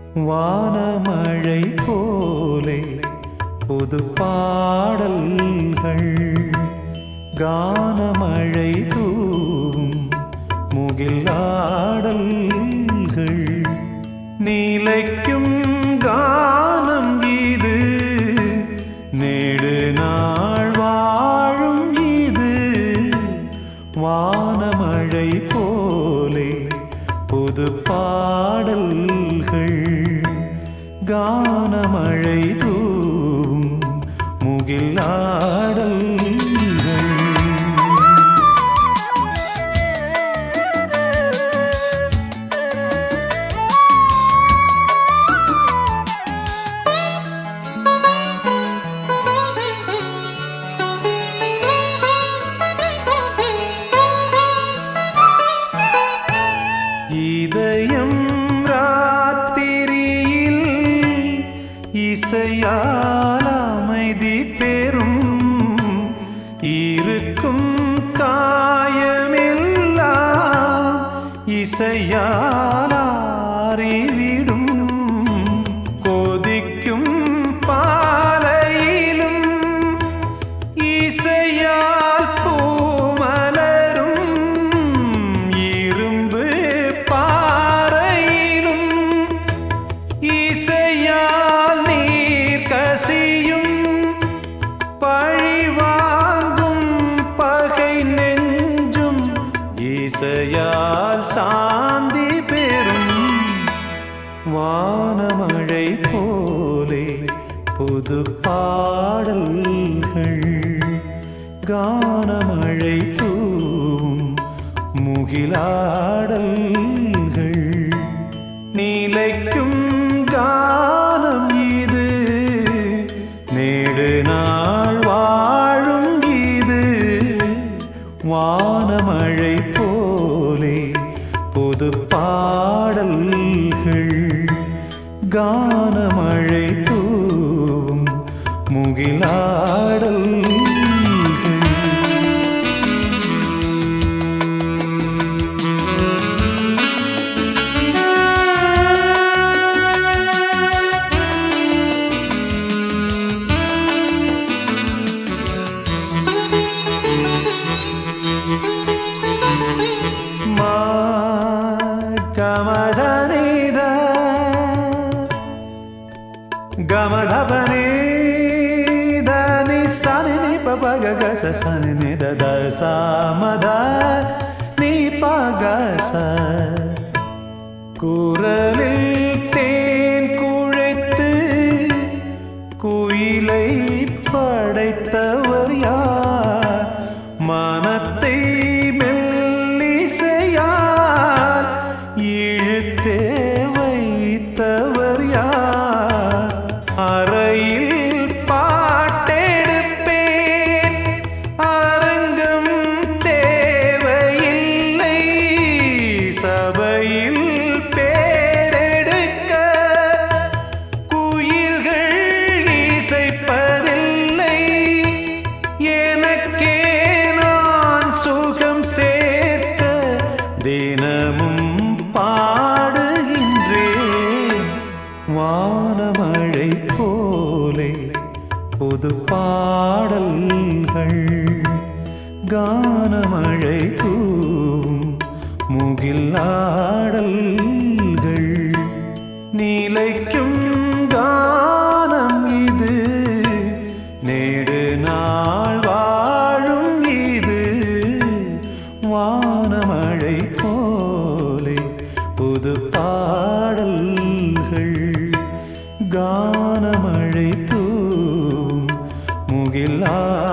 வானமழை போலே புது பாடல்கள் கானமழை தூவும் முகிலாடல்கள் நீலைக்கும் கானம் இது நெடு நாள் வாழும் இது வானமழை போலே புது பாடல்கள் கானமழை தூவும் முகிலாடல்கள் இதயம் ராத்திரியில் இசையால் அமைதி பெறும் இருக்கும் காயமெல்லாம் இசையால் ஆறிவிடும் கொதிக்கும் பாலையிலும் இசையால் பூமலரும் இரும்பு பாறையிலும் இசையால் நீர் கசியும் பழிவாங்கும் பகை நெஞ்சும் இசையால் சாந்தி பெறும் வானமழை போலே புது பாடல்கள் கானமழை தூவும் முகிலாடல்கள் நீலைக்கும் கானம் இது நெடு நாள் வாழும் இது வானமழை போலே புது பாடல்கள் கானமழை தூவும் முகிலாடல்கள் கமதனித கமதபனித நிசனி நிபபகச சனி நிதத சாமத நிபகச குரலில் தேன் குழைத்து குயிலை படைத்தவர் யார் மனத்தை மெல்லிசையால் இழுத்தே வைத்தவர் யார் அறையில் பாட்டெடுப்பேன் அரங்கம் தேவையில்லை சபையில் பேரெடுக்க குயில்கள் இசைப்பதில்லை எனக்கே நான் சுகம் சேர்க்க தினமும் பாடுகின்றேன் வானமழை போலே புது பாடல்கள் கானமழை தூவும் முகிலாடல்கள் நீலைக்கும் கானம் இது நெடு நாள் வாழும் இது வானமழை போலே புது பாடல்கள் கானமழை தூவும் முகிலா